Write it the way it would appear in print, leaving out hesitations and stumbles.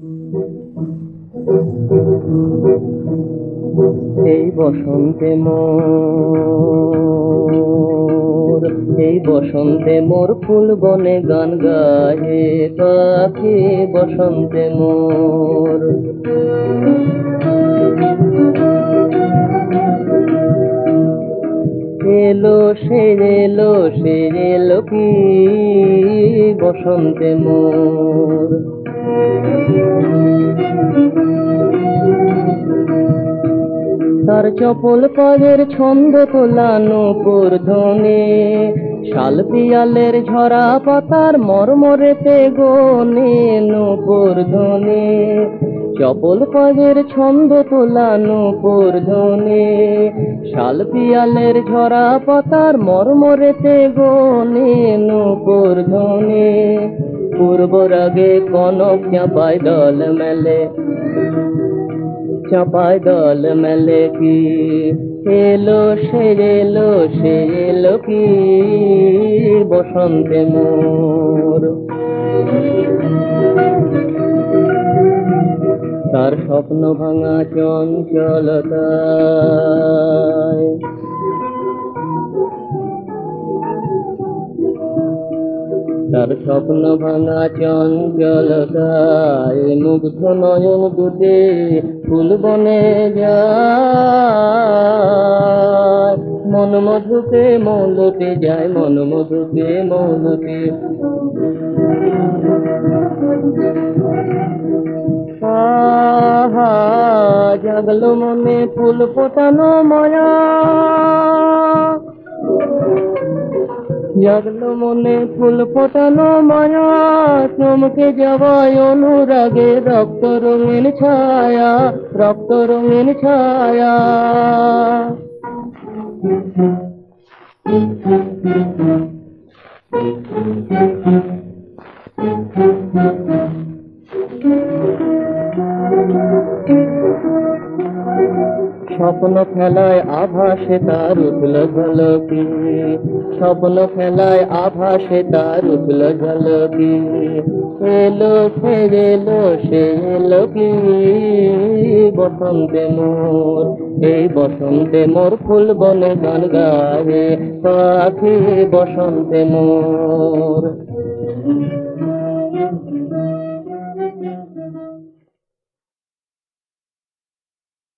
এই বসন্তে মোর, এই বসন্তে মোর ফুল বনে গান গায়ে পাখি বসন্তে মোর। এলো সে এলো সে এলো কি বসন্তে মোর। তার চপল পায়ের ছন্দ তোলানো ধ্বনি, শাল পিয়ালের ঝরা পাতার মরমরেতে গনে নূপুর ধ্বনি। চপল পায়ের ছন্দ তোলানো ধ্বনি, শাল পিয়ালের ঝরা পাতার মরমরেতে গনে নূপুর ধ্বনি। পূর্ব রাগে কনক চাঁপায় দল মেলে, চাঁপায় দল মেলে কি এলো সে এলো সে এলো কি বসন্তে মোর। তার স্বপ্ন ভাঙা চঞ্চলতায়, তার স্বপ্ন ভাঙা চঞ্চলতায় মুগ্ধ নয়ন দুটে ফুল বনে যায়। মন মধুকে মৌলতে যায়, মন মধুকে মৌলতে। আহা জাগলো মনে ফুল ফোটানো মায়া, জাগলো মনে ফুল ফোটানো মায়া। চমকে যাওয়ায় অনুরাগে রক্ত রঙিন ছায়া, রক্ত রঙিন ছায়া। স্বপ্ন খেলায় আভাসে তার উঠল ঝলকি, স্বপ্ন খেলায় আভাসে তার উঠল ঝলকি। এলো সে এলো সে এলো কি বসন্তে মোর। এই বসন্তে মোর ফুল বনে গান গায়ে পাখি বসন্তে মোর।